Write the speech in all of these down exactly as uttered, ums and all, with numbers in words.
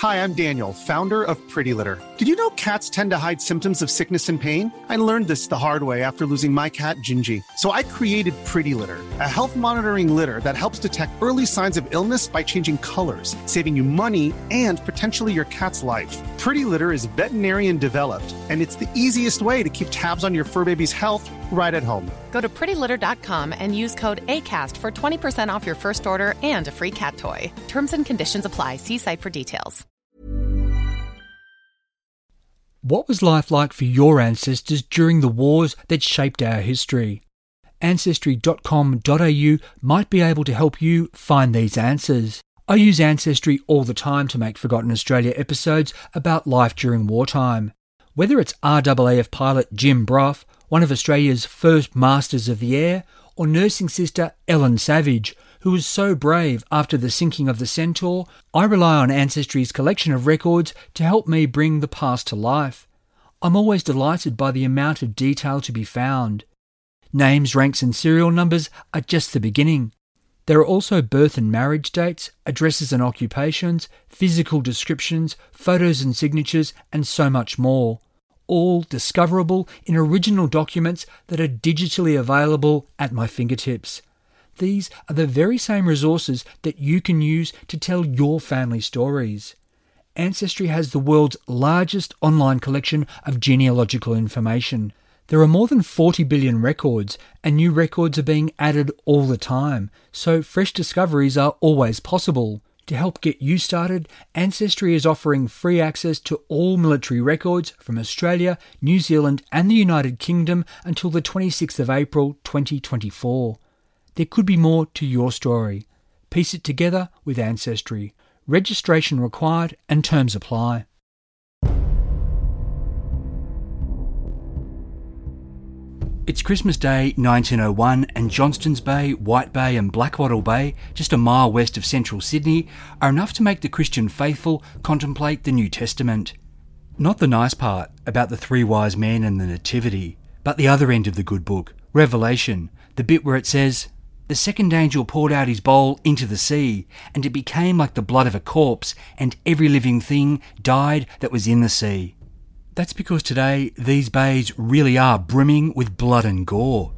Hi, I'm Daniel, founder of Pretty Litter. Did you know cats tend to hide symptoms of sickness and pain? I learned this the hard way after losing my cat, Gingy. So I created Pretty Litter, a health monitoring litter that helps detect early signs of illness by changing colors, saving you money and potentially your cat's life. Pretty Litter is veterinarian developed, and it's the easiest way to keep tabs on your fur baby's health right at home. Go to pretty litter dot com and use code ACAST for twenty percent off your first order and a free cat toy. Terms and conditions apply. See site for details. What was life like for your ancestors during the wars that shaped our history? ancestry dot com dot a u might be able to help you find these answers. I use Ancestry all the time to make Forgotten Australia episodes about life during wartime. Whether it's R A A F pilot Jim Brough, one of Australia's first masters of the air, or nursing sister Ellen Savage, who was so brave after the sinking of the Centaur, I rely on Ancestry's collection of records to help me bring the past to life. I'm always delighted by the amount of detail to be found. Names, ranks and serial numbers are just the beginning. There are also birth and marriage dates, addresses and occupations, physical descriptions, photos and signatures, and so much more. All discoverable in original documents that are digitally available at my fingertips. These are the very same resources that you can use to tell your family stories. Ancestry has the world's largest online collection of genealogical information. There are more than forty billion records, and new records are being added all the time, so fresh discoveries are always possible. To help get you started, Ancestry is offering free access to all military records from Australia, New Zealand and the United Kingdom until the twenty-sixth of April twenty twenty-four. There could be more to your story. Piece it together with Ancestry. Registration required and terms apply. It's Christmas Day nineteen oh one and Johnstons Bay, White Bay and Blackwattle Bay, just a mile west of central Sydney, are enough to make the Christian faithful contemplate the New Testament. Not the nice part about the three wise men and the Nativity, but the other end of the good book, Revelation, the bit where it says, "The second angel poured out his bowl into the sea, and it became like the blood of a corpse, and every living thing died that was in the sea." That's because today these bays really are brimming with blood and gore.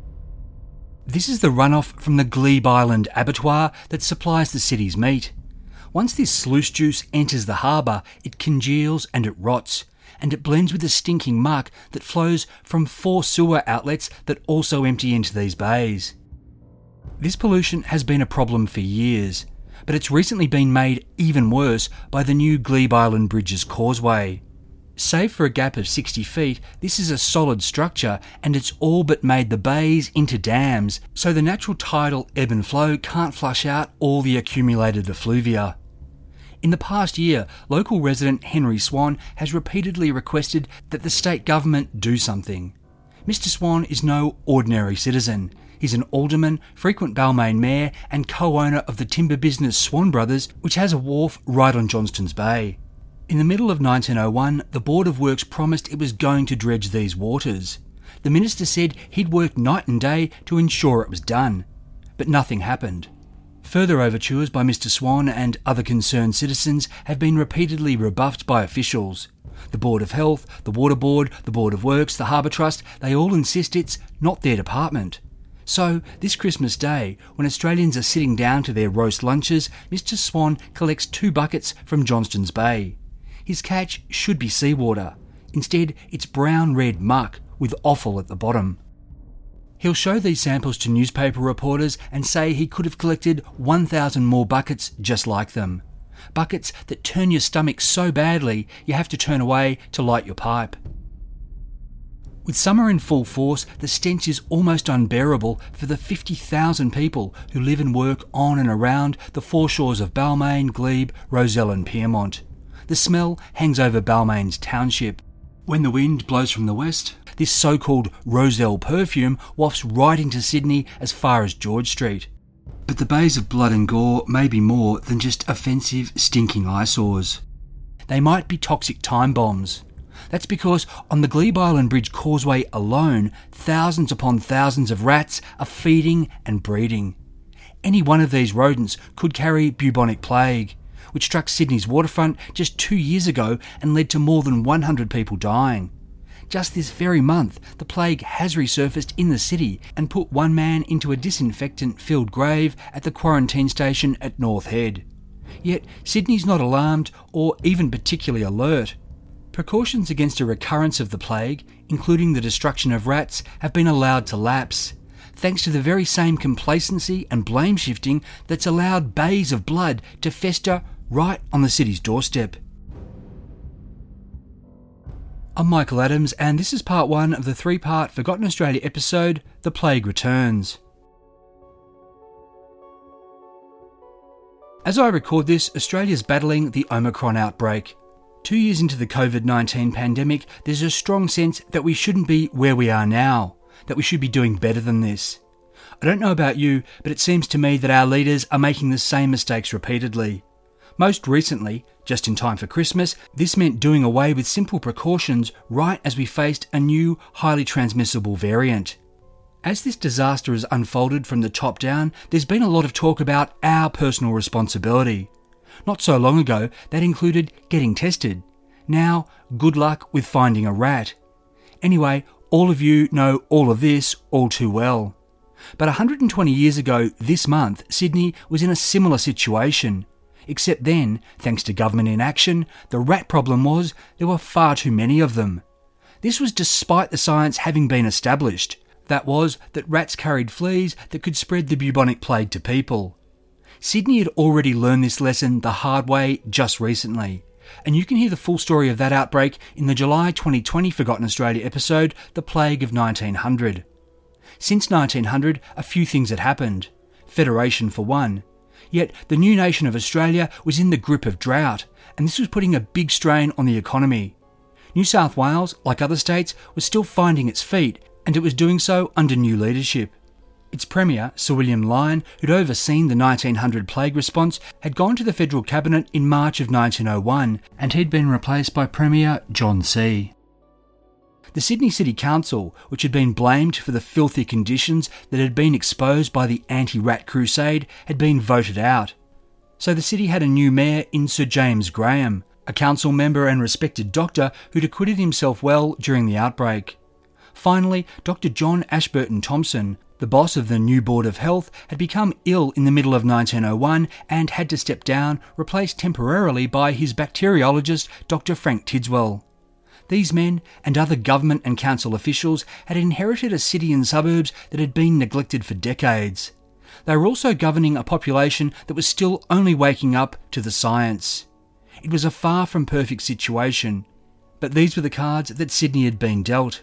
This is the runoff from the Glebe Island abattoir that supplies the city's meat. Once this sluice juice enters the harbour, it congeals and it rots, and it blends with the stinking muck that flows from four sewer outlets that also empty into these bays. This pollution has been a problem for years, but it's recently been made even worse by the new Glebe Island Bridges Causeway. Save for a gap of sixty feet, this is a solid structure and it's all but made the bays into dams, so the natural tidal ebb and flow can't flush out all the accumulated effluvia. In the past year, local resident Henry Swan has repeatedly requested that the state government do something. Mister Swan is no ordinary citizen. He's an alderman, frequent Balmain mayor and co-owner of the timber business Swan Brothers, which has a wharf right on Johnstons Bay. In the middle of nineteen oh one, the Board of Works promised it was going to dredge these waters. The minister said he'd work night and day to ensure it was done, but nothing happened. Further overtures by Mister Swan and other concerned citizens have been repeatedly rebuffed by officials. The Board of Health, the Water Board, the Board of Works, the Harbour Trust, they all insist it's not their department. So, this Christmas Day, when Australians are sitting down to their roast lunches, Mister Swan collects two buckets from Johnstons Bay. His catch should be seawater. Instead, it's brown-red muck with offal at the bottom. He'll show these samples to newspaper reporters and say he could have collected one thousand more buckets just like them. Buckets that turn your stomach so badly you have to turn away to light your pipe. With summer in full force, the stench is almost unbearable for the fifty thousand people who live and work on and around the foreshores of Balmain, Glebe, Rozelle and Pyrmont. The smell hangs over Balmain's township. When the wind blows from the west, this so-called Rozelle perfume wafts right into Sydney as far as George Street. But the bays of blood and gore may be more than just offensive, stinking eyesores. They might be toxic time bombs. That's because on the Glebe Island Bridge Causeway alone, thousands upon thousands of rats are feeding and breeding. Any one of these rodents could carry bubonic plague, which struck Sydney's waterfront just two years ago and led to more than one hundred people dying. Just this very month, the plague has resurfaced in the city and put one man into a disinfectant-filled grave at the quarantine station at North Head. Yet, Sydney's not alarmed or even particularly alert. Precautions against a recurrence of the plague, including the destruction of rats, have been allowed to lapse, thanks to the very same complacency and blame shifting that's allowed bays of blood to fester right on the city's doorstep. I'm Michael Adams, and this is part one of the three-part Forgotten Australia episode, The Plague Returns. As I record this, Australia's battling the Omicron outbreak. Two years into the covid nineteen pandemic, there's a strong sense that we shouldn't be where we are now, that we should be doing better than this. I don't know about you, but it seems to me that our leaders are making the same mistakes repeatedly. Most recently, just in time for Christmas, this meant doing away with simple precautions right as we faced a new, highly transmissible variant. As this disaster has unfolded from the top down, there's been a lot of talk about our personal responsibility. Not so long ago, that included getting tested. Now, good luck with finding a rat. Anyway, all of you know all of this all too well. But one hundred twenty years ago this month, Sydney was in a similar situation. Except then, thanks to government inaction, the rat problem was there were far too many of them. This was despite the science having been established. That was that rats carried fleas that could spread the bubonic plague to people. Sydney had already learned this lesson the hard way just recently, and you can hear the full story of that outbreak in the July twenty twenty Forgotten Australia episode, The Plague of nineteen hundred. Since nineteen hundred, a few things had happened. Federation for one. Yet the new nation of Australia was in the grip of drought, and this was putting a big strain on the economy. New South Wales, like other states, was still finding its feet, and it was doing so under new leadership. Its Premier, Sir William Lyon, who'd overseen the nineteen hundred plague response, had gone to the federal cabinet in March of nineteen oh one, and he'd been replaced by Premier John C. The Sydney City Council, which had been blamed for the filthy conditions that had been exposed by the anti-rat crusade, had been voted out. So the city had a new mayor in Sir James Graham, a council member and respected doctor who'd acquitted himself well during the outbreak. Finally, Doctor John Ashburton Thompson, the boss of the new Board of Health, had become ill in the middle of nineteen oh one and had to step down, replaced temporarily by his bacteriologist, Doctor Frank Tidswell. These men and other government and council officials had inherited a city and suburbs that had been neglected for decades. They were also governing a population that was still only waking up to the science. It was a far from perfect situation, but these were the cards that Sydney had been dealt.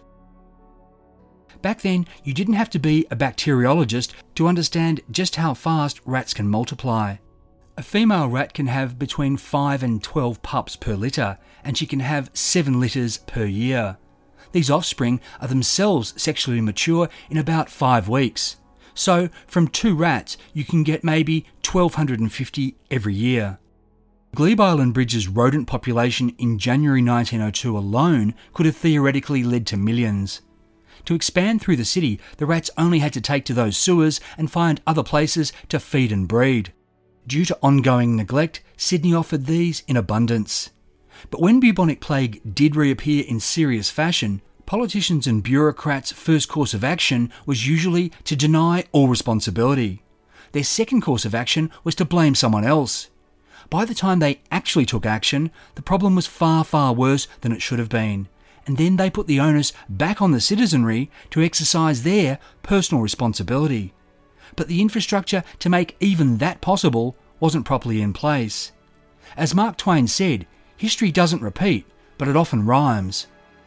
Back then, you didn't have to be a bacteriologist to understand just how fast rats can multiply. A female rat can have between five and twelve pups per litre, and she can have seven litres per year. These offspring are themselves sexually mature in about five weeks. So, from two rats, you can get maybe twelve fifty every year. Glebe Island Bridge's rodent population in January nineteen oh two alone could have theoretically led to millions. To expand through the city, the rats only had to take to those sewers and find other places to feed and breed. Due to ongoing neglect, Sydney offered these in abundance. But when bubonic plague did reappear in serious fashion, politicians and bureaucrats' first course of action was usually to deny all responsibility. Their second course of action was to blame someone else. By the time they actually took action, the problem was far, far worse than it should have been, and then they put the onus back on the citizenry to exercise their personal responsibility. But the infrastructure to make even that possible wasn't properly in place. As Mark Twain said, history doesn't repeat, but it often rhymes.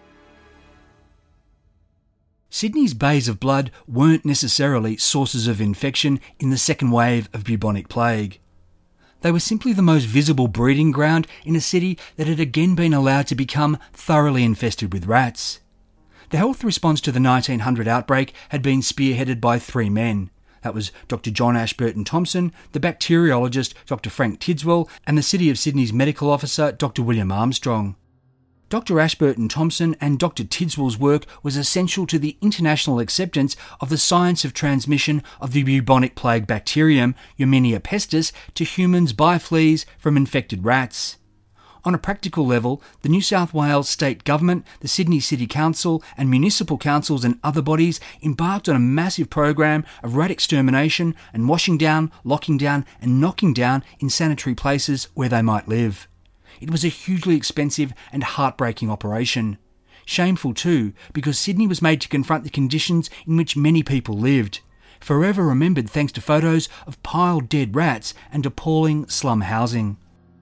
Sydney's bays of blood weren't necessarily sources of infection in the second wave of bubonic plague. They were simply the most visible breeding ground in a city that had again been allowed to become thoroughly infested with rats. The health response to the nineteen hundred outbreak had been spearheaded by three men. That was Doctor John Ashburton Thompson, the bacteriologist Doctor Frank Tidswell, and the City of Sydney's medical officer Doctor William Armstrong. Doctor Ashburton Thompson and Doctor Tidswell's work was essential to the international acceptance of the science of transmission of the bubonic plague bacterium, Yersinia pestis, to humans by fleas from infected rats. On a practical level, the New South Wales State Government, the Sydney City Council and municipal councils and other bodies embarked on a massive program of rat extermination and washing down, locking down and knocking down in sanitary places where they might live. It was a hugely expensive and heartbreaking operation. Shameful too, because Sydney was made to confront the conditions in which many people lived. Forever remembered thanks to photos of piled dead rats and appalling slum housing.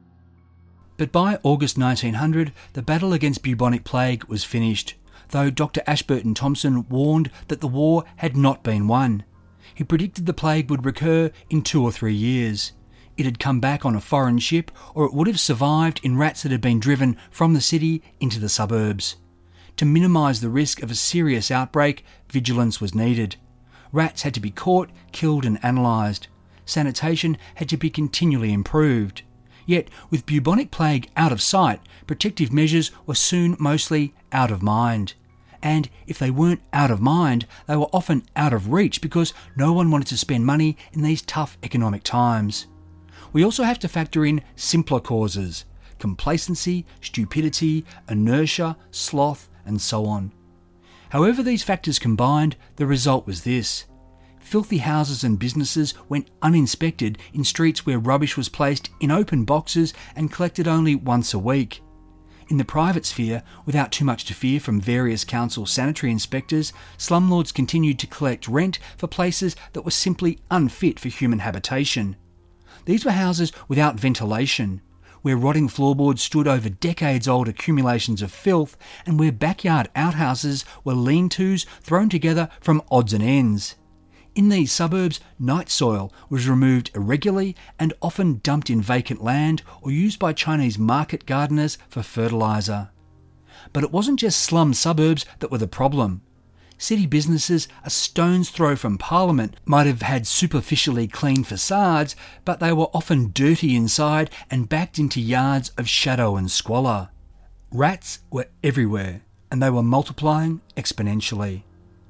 But by August nineteen hundred, the battle against bubonic plague was finished, though Doctor Ashburton Thompson warned that the war had not been won. He predicted the plague would recur in two or three years. It had come back on a foreign ship, or it would have survived in rats that had been driven from the city into the suburbs. To minimise the risk of a serious outbreak, vigilance was needed. Rats had to be caught, killed and analysed. Sanitation had to be continually improved. Yet, with bubonic plague out of sight, protective measures were soon mostly out of mind. And if they weren't out of mind, they were often out of reach because no one wanted to spend money in these tough economic times. We also have to factor in simpler causes: complacency, stupidity, inertia, sloth, and so on. However these factors combined, the result was this. Filthy houses and businesses went uninspected in streets where rubbish was placed in open boxes and collected only once a week. In the private sphere, without too much to fear from various council sanitary inspectors, slumlords continued to collect rent for places that were simply unfit for human habitation. These were houses without ventilation, where rotting floorboards stood over decades-old accumulations of filth, and where backyard outhouses were lean-tos thrown together from odds and ends. In these suburbs, night soil was removed irregularly and often dumped in vacant land or used by Chinese market gardeners for fertiliser. But it wasn't just slum suburbs that were the problem. City businesses a stone's throw from Parliament might have had superficially clean facades, but they were often dirty inside and backed into yards of shadow and squalor. Rats were everywhere, and they were multiplying exponentially.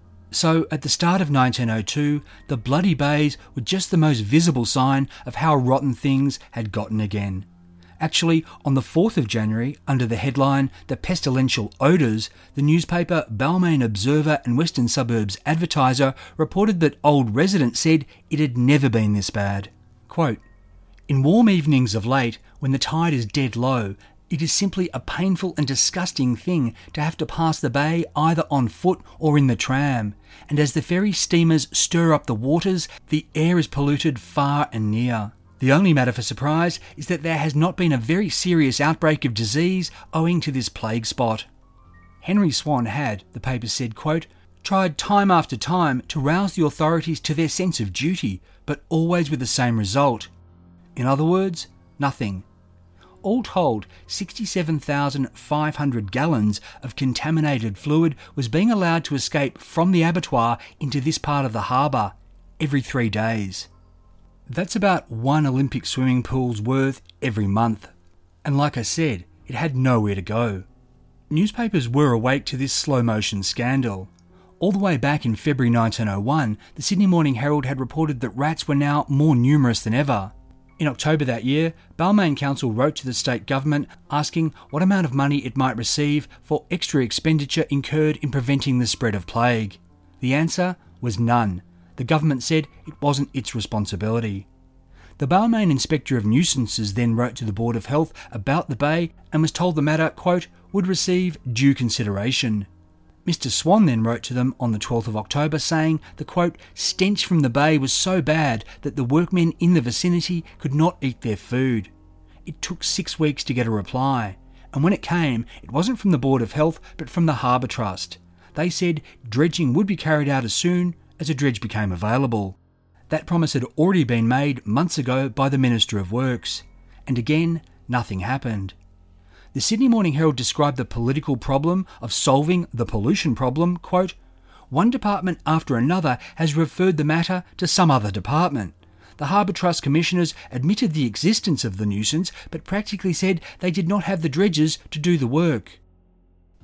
So, at the start of nineteen oh two, the bloody bays were just the most visible sign of how rotten things had gotten again. Actually, on the fourth of January, under the headline The Pestilential Odours, the newspaper Balmain Observer and Western Suburbs Advertiser reported that old residents said it had never been this bad. Quote, "In warm evenings of late, when the tide is dead low, it is simply a painful and disgusting thing to have to pass the bay either on foot or in the tram, and as the ferry steamers stir up the waters, the air is polluted far and near. The only matter for surprise is that there has not been a very serious outbreak of disease owing to this plague spot." Henry Swan had, the paper said, quote, "tried time after time to rouse the authorities to their sense of duty, but always with the same result. In other words, nothing. All told, sixty-seven thousand five hundred gallons of contaminated fluid was being allowed to escape from the abattoir into this part of the harbour every three days. That's about one Olympic swimming pool's worth every month. And like I said, it had nowhere to go. Newspapers were awake to this slow-motion scandal. All the way back in February nineteen oh one, the Sydney Morning Herald had reported that rats were now more numerous than ever. In October that year, Balmain Council wrote to the state government asking what amount of money it might receive for extra expenditure incurred in preventing the spread of plague. The answer was none. The government said it wasn't its responsibility. The Balmain Inspector of Nuisances then wrote to the Board of Health about the bay and was told the matter, quote, would receive due consideration. Mister Swan then wrote to them on the twelfth of October saying the, quote, stench from the bay was so bad that the workmen in the vicinity could not eat their food. It took six weeks to get a reply, and when it came, it wasn't from the Board of Health but from the Harbour Trust. They said dredging would be carried out as soon as a dredge became available. That promise had already been made months ago by the Minister of Works, and again, nothing happened. The Sydney Morning Herald described the political problem of solving the pollution problem, quote, one department after another has referred the matter to some other department. The Harbour Trust Commissioners admitted the existence of the nuisance, but practically said they did not have the dredgers to do the work.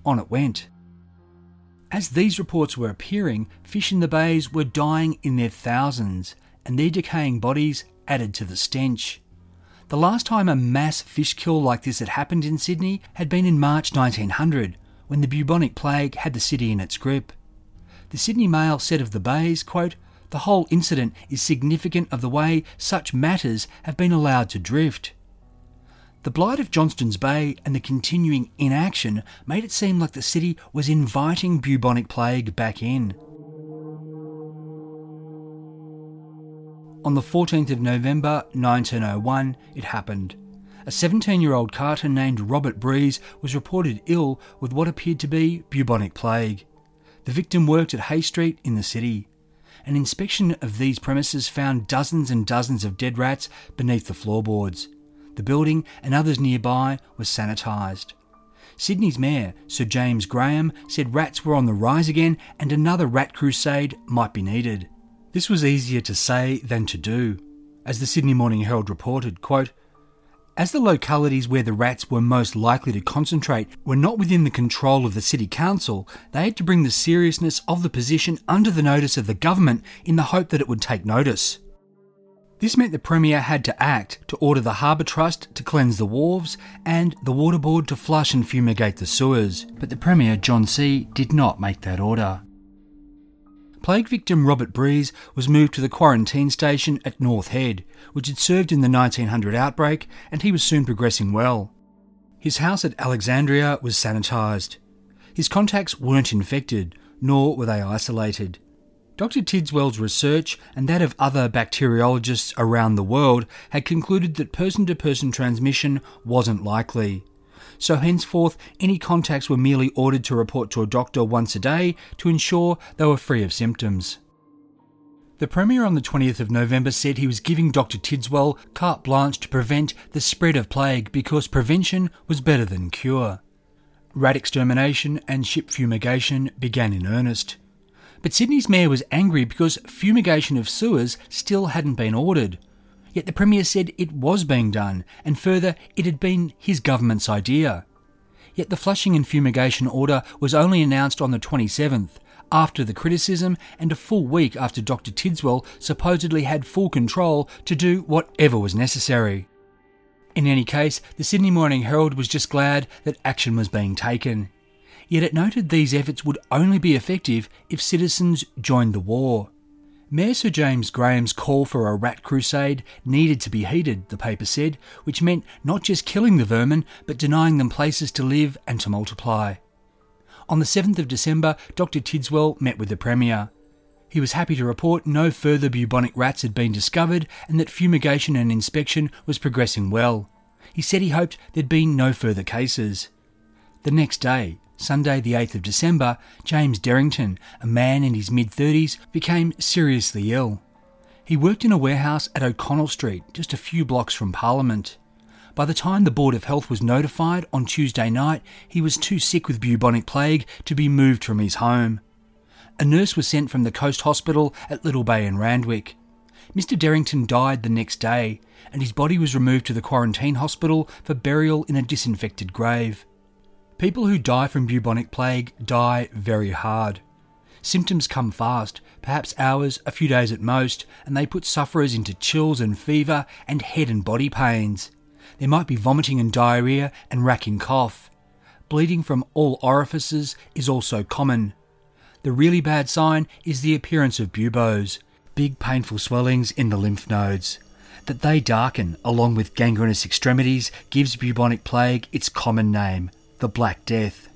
on it went. As these reports were appearing, fish in the bays were dying in their thousands, and their decaying bodies added to the stench. The last time a mass fish kill like this had happened in Sydney had been in March nineteen hundred, when the bubonic plague had the city in its grip. The Sydney Mail said of the bays, quote, "The whole incident is significant of the way such matters have been allowed to drift." The blight of Johnston's Bay and the continuing inaction made it seem like the city was inviting bubonic plague back in. On the fourteenth of November nineteen oh one, it happened. A seventeen-year-old carter named Robert Breeze was reported ill with what appeared to be bubonic plague. The victim worked at Hay Street in the city. An inspection of these premises found dozens and dozens of dead rats beneath the floorboards. The building and others nearby was sanitised. Sydney's mayor, Sir James Graham, said rats were on the rise again and another rat crusade might be needed. This was easier to say than to do. As the Sydney Morning Herald reported, quote, "As the localities where the rats were most likely to concentrate were not within the control of the City Council, they had to bring the seriousness of the position under the notice of the government in the hope that it would take notice. This meant the Premier had to act to order the Harbour Trust to cleanse the wharves and the Water Board to flush and fumigate the sewers, but the Premier, John C., did not make that order. Plague victim Robert Breeze was moved to the quarantine station at North Head, which had served in the nineteen hundred outbreak, and he was soon progressing well. His house at Alexandria was sanitised. His contacts weren't infected, nor were they isolated. Doctor Tidswell's research and that of other bacteriologists around the world had concluded that person-to-person transmission wasn't likely. So henceforth, any contacts were merely ordered to report to a doctor once a day to ensure they were free of symptoms. The Premier on the twentieth of November said he was giving Doctor Tidswell carte blanche to prevent the spread of plague because prevention was better than cure. Rat extermination and ship fumigation began in earnest. But Sydney's mayor was angry because fumigation of sewers still hadn't been ordered. Yet the Premier said it was being done, and further, it had been his government's idea. Yet the flushing and fumigation order was only announced on the twenty-seventh, after the criticism and a full week after Doctor Tidswell supposedly had full control to do whatever was necessary. In any case, the Sydney Morning Herald was just glad that action was being taken. Yet it noted these efforts would only be effective if citizens joined the war. Mayor Sir James Graham's call for a rat crusade needed to be heeded, the paper said, which meant not just killing the vermin, but denying them places to live and to multiply. On the seventh of December, Doctor Tidswell met with the Premier. He was happy to report no further bubonic rats had been discovered and that fumigation and inspection was progressing well. He said he hoped there'd been no further cases. The next day, Sunday the eighth of December, James Derrington, a man in his mid-thirties, became seriously ill. He worked in a warehouse at O'Connell Street, just a few blocks from Parliament. By the time the Board of Health was notified on Tuesday night, he was too sick with bubonic plague to be moved from his home. A nurse was sent from the Coast Hospital at Little Bay in Randwick. Mister Derrington died the next day, and his body was removed to the quarantine hospital for burial in a disinfected grave. People who die from bubonic plague die very hard. Symptoms come fast, perhaps hours, a few days at most, and they put sufferers into chills and fever and head and body pains. There might be vomiting and diarrhoea and racking cough. Bleeding from all orifices is also common. The really bad sign is the appearance of buboes, big painful swellings in the lymph nodes. That they darken along with gangrenous extremities gives bubonic plague its common name, the Black Death.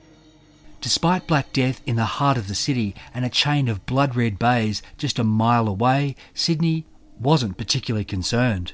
Despite Black Death in the heart of the city and a chain of blood-red bays just a mile away, Sydney wasn't particularly concerned.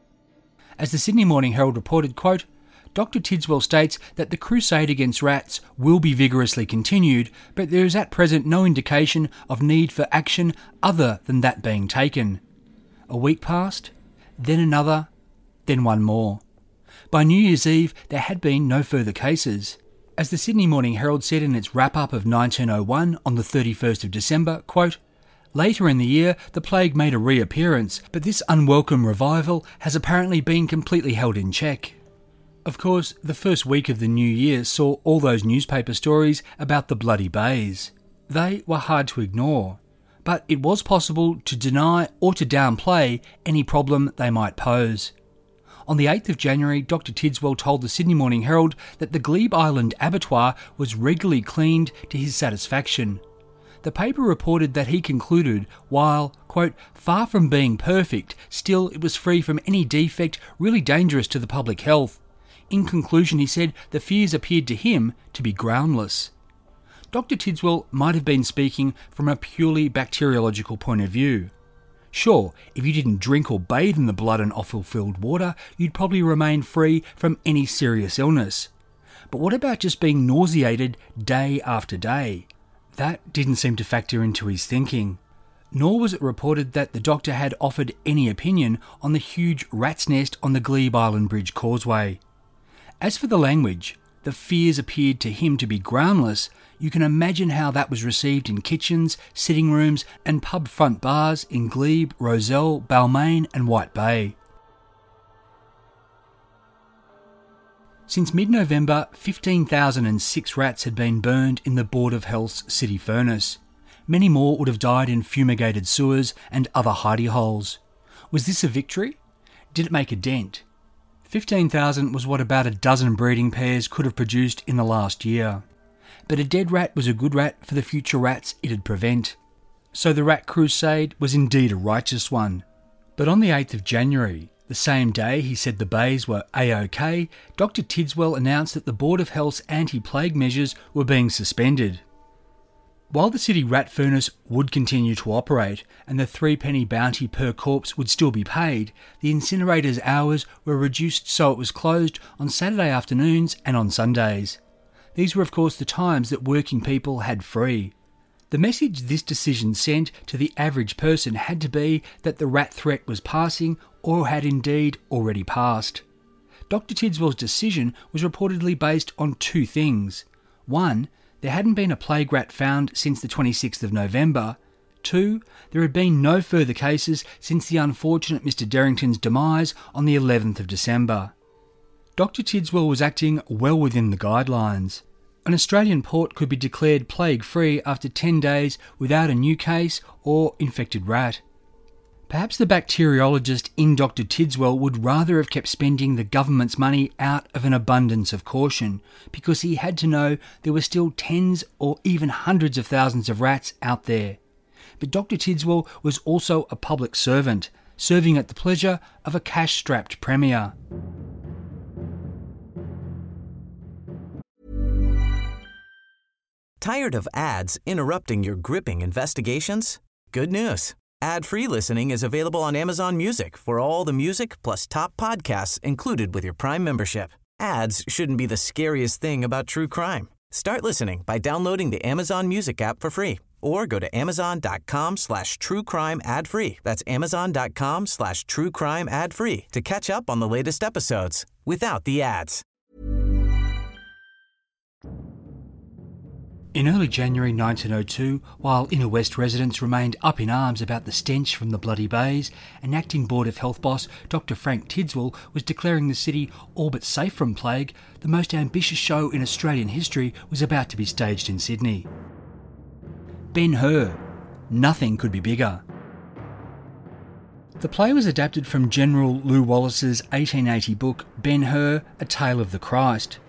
As the Sydney Morning Herald reported, quote, Doctor Tidswell states that the crusade against rats will be vigorously continued, but there is at present no indication of need for action other than that being taken. A week passed, then another, then one more. By New Year's Eve, there had been no further cases. As the Sydney Morning Herald said in its wrap-up of nineteen oh one on the thirty-first of December, quote, later in the year, the plague made a reappearance, but this unwelcome revival has apparently been completely held in check. Of course, the first week of the new year saw all those newspaper stories about the bloody bays. They were hard to ignore, but it was possible to deny or to downplay any problem they might pose. On the eighth of January, Doctor Tidswell told the Sydney Morning Herald that the Glebe Island abattoir was regularly cleaned to his satisfaction. The paper reported that he concluded, while, quote, far from being perfect, still it was free from any defect really dangerous to the public health. In conclusion, he said the fears appeared to him to be groundless. Doctor Tidswell might have been speaking from a purely bacteriological point of view. Sure, if you didn't drink or bathe in the blood and offal-filled water, you'd probably remain free from any serious illness. But what about just being nauseated day after day? That didn't seem to factor into his thinking. Nor was it reported that the doctor had offered any opinion on the huge rat's nest on the Glebe Island Bridge causeway. As for the language, the fears appeared to him to be groundless. You can imagine how that was received in kitchens, sitting rooms and pub front bars in Glebe, Rozelle, Balmain and White Bay. Since mid-November, fifteen thousand six rats had been burned in the Board of Health's city furnace. Many more would have died in fumigated sewers and other hidey holes. Was this a victory? Did it make a dent? fifteen thousand was what about a dozen breeding pairs could have produced in the last year. But a dead rat was a good rat for the future rats it'd prevent. So the rat crusade was indeed a righteous one. But on the eighth of January, the same day he said the bays were A-OK, Doctor Tidswell announced that the Board of Health's anti-plague measures were being suspended. While the city rat furnace would continue to operate and the three-penny bounty per corpse would still be paid, the incinerator's hours were reduced so it was closed on Saturday afternoons and on Sundays. These were of course the times that working people had free. The message this decision sent to the average person had to be that the rat threat was passing or had indeed already passed. Doctor Tidswell's decision was reportedly based on two things. One, there hadn't been a plague rat found since the twenty-sixth of November. Two, there had been no further cases since the unfortunate Mister Derrington's demise on the eleventh of December. Doctor Tidswell was acting well within the guidelines. An Australian port could be declared plague-free after ten days without a new case or infected rat. Perhaps the bacteriologist in Doctor Tidswell would rather have kept spending the government's money out of an abundance of caution, because he had to know there were still tens or even hundreds of thousands of rats out there. But Doctor Tidswell was also a public servant, serving at the pleasure of a cash-strapped premier. Tired of ads interrupting your gripping investigations? Good news. Ad-free listening is available on Amazon Music for all the music plus top podcasts included with your Prime membership. Ads shouldn't be the scariest thing about true crime. Start listening by downloading the Amazon Music app for free or go to amazon.com slash true crime ad free. That's amazon.com slash true crime ad free to catch up on the latest episodes without the ads. In early January nineteen oh two, while Inner West residents remained up in arms about the stench from the bloody bays, an acting Board of Health boss, Doctor Frank Tidswell, was declaring the city all but safe from plague. The most ambitious show in Australian history was about to be staged in Sydney. Ben-Hur. Nothing could be bigger. The play was adapted from General Lew Wallace's eighteen eighty book Ben-Hur, A Tale of the Christ.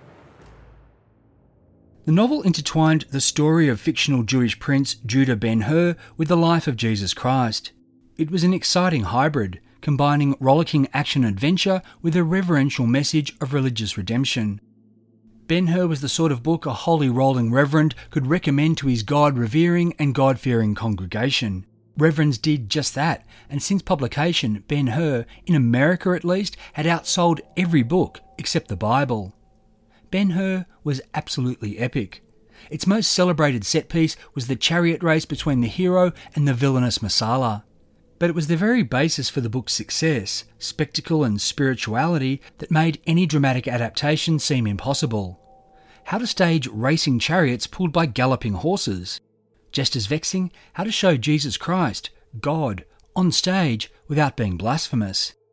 The novel intertwined the story of fictional Jewish prince Judah Ben-Hur with the life of Jesus Christ. It was an exciting hybrid, combining rollicking action-adventure with a reverential message of religious redemption. Ben-Hur was the sort of book a holy rolling reverend could recommend to his God-revering and God-fearing congregation. Reverends did just that, and since publication, Ben-Hur, in America at least, had outsold every book except the Bible. Ben-Hur was absolutely epic. Its most celebrated set piece was the chariot race between the hero and the villainous Messala. But it was the very basis for the book's success, spectacle and spirituality, that made any dramatic adaptation seem impossible. How to stage racing chariots pulled by galloping horses. Just as vexing, how to show Jesus Christ, God, on stage without being blasphemous.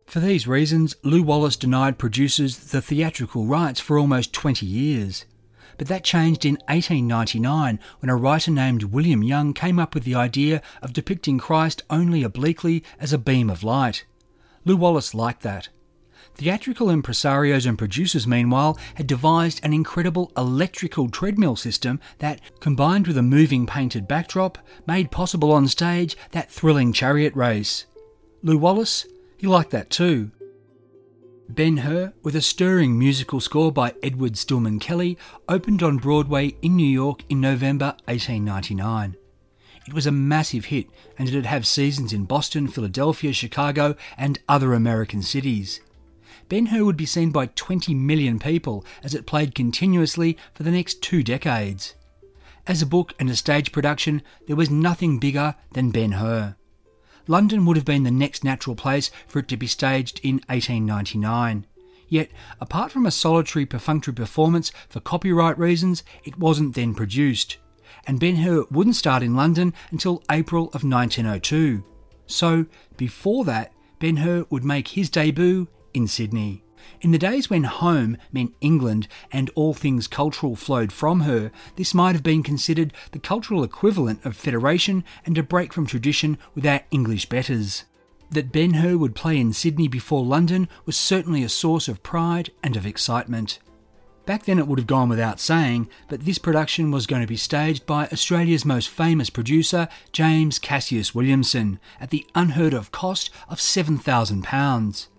For these reasons, Lew Wallace denied producers the theatrical rights for almost twenty years. But that changed in eighteen ninety-nine when a writer named William Young came up with the idea of depicting Christ only obliquely as a beam of light. Lew Wallace liked that. Theatrical impresarios and producers, meanwhile, had devised an incredible electrical treadmill system that, combined with a moving painted backdrop, made possible on stage that thrilling chariot race. Lew Wallace, he liked that too. Ben-Hur, with a stirring musical score by Edward Stillman Kelly, opened on Broadway in New York in November eighteen ninety-nine. It was a massive hit, and it'd have seasons in Boston, Philadelphia, Chicago, and other American cities. Ben-Hur would be seen by twenty million people as it played continuously for the next two decades. As a book and a stage production, there was nothing bigger than Ben-Hur. London would have been the next natural place for it to be staged in eighteen ninety-nine. Yet, apart from a solitary perfunctory performance for copyright reasons, it wasn't then produced. And Ben-Hur wouldn't start in London until April of nineteen oh two. So, before that, Ben-Hur would make his debut in Sydney. In the days when home meant England and all things cultural flowed from her, this might have been considered the cultural equivalent of federation and a break from tradition with our English betters. That Ben-Hur would play in Sydney before London was certainly a source of pride and of excitement. Back then it would have gone without saying, but this production was going to be staged by Australia's most famous producer, James Cassius Williamson, at the unheard of cost of seven thousand pounds.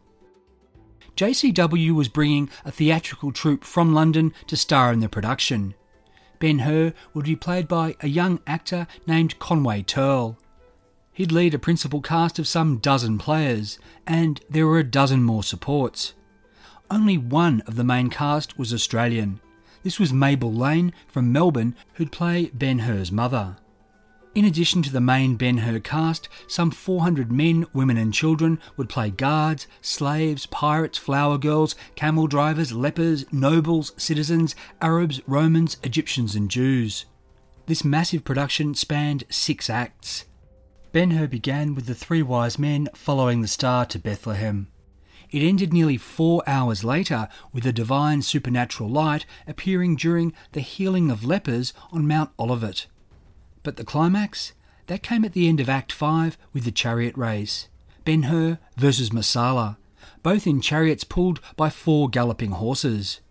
J C W was bringing a theatrical troupe from London to star in the production. Ben-Hur would be played by a young actor named Conway Turl. He'd lead a principal cast of some dozen players, and there were a dozen more supports. Only one of the main cast was Australian. This was Mabel Lane from Melbourne, who'd play Ben-Hur's mother. In addition to the main Ben-Hur cast, some four hundred men, women and children would play guards, slaves, pirates, flower girls, camel drivers, lepers, nobles, citizens, Arabs, Romans, Egyptians and Jews. This massive production spanned six acts. Ben-Hur began with the three wise men following the star to Bethlehem. It ended nearly four hours later with the divine supernatural light appearing during the healing of lepers on Mount Olivet. But the climax? That came at the end of Act five with the chariot race. Ben-Hur versus Messala, both in chariots pulled by four galloping horses.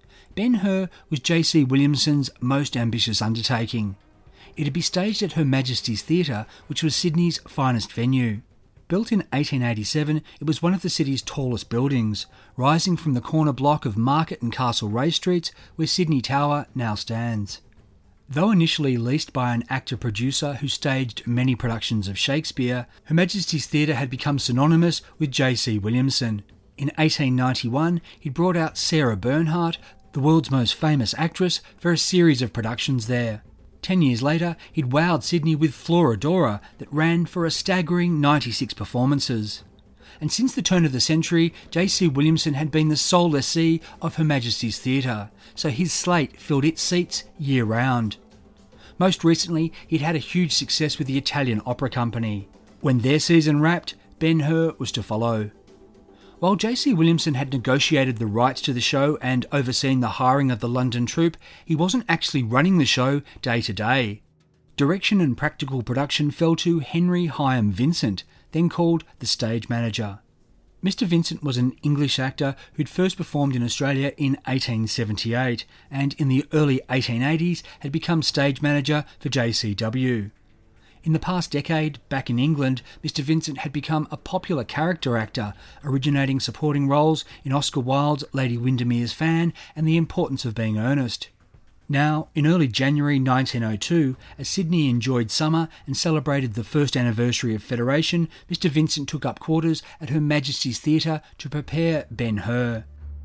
Ben-Hur was J C Williamson's most ambitious undertaking. It'd be staged at Her Majesty's Theatre, which was Sydney's finest venue. Built in eighteen eighty-seven, it was one of the city's tallest buildings, rising from the corner block of Market and Castle Ray Streets, where Sydney Tower now stands. Though initially leased by an actor-producer who staged many productions of Shakespeare, Her Majesty's Theatre had become synonymous with J C Williamson. In eighteen ninety-one, he brought out Sarah Bernhardt, the world's most famous actress, for a series of productions there. Ten years later, he'd wowed Sydney with Florodora that ran for a staggering ninety-six performances. And since the turn of the century, J C Williamson had been the sole lessee of Her Majesty's Theatre, so his slate filled its seats year-round. Most recently, he'd had a huge success with the Italian Opera Company. When their season wrapped, Ben-Hur was to follow. While J C Williamson had negotiated the rights to the show and overseen the hiring of the London troupe, he wasn't actually running the show day to day. Direction and practical production fell to Henry Hyam Vincent, then called the stage manager. Mister Vincent was an English actor who'd first performed in Australia in eighteen seventy-eight and in the early eighteen eighties had become stage manager for J C W. In the past decade, back in England, Mister Vincent had become a popular character actor, originating supporting roles in Oscar Wilde's Lady Windermere's Fan and The Importance of Being Earnest. Now, in early January nineteen oh two, as Sydney enjoyed summer and celebrated the first anniversary of Federation, Mister Vincent took up quarters at Her Majesty's Theatre to prepare Ben-Hur.